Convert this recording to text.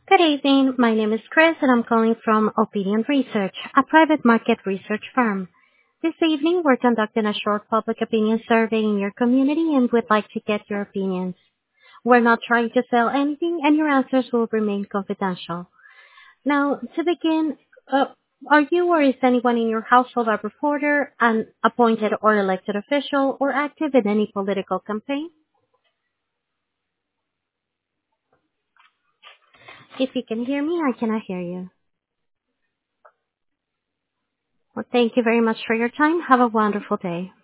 Good evening. My name is Chris, and I'm calling from Opinion Research, a private market research firm. This evening, we're conducting a short public opinion survey in your community and would like to get your opinions. We're not trying to sell anything, and your answers will remain confidential. Now, to begin, are you or is anyone in your household a reporter, an appointed or elected official, or active in any political campaign? If you can hear me, I cannot hear you. Well, thank you very much for your time. Have a wonderful day.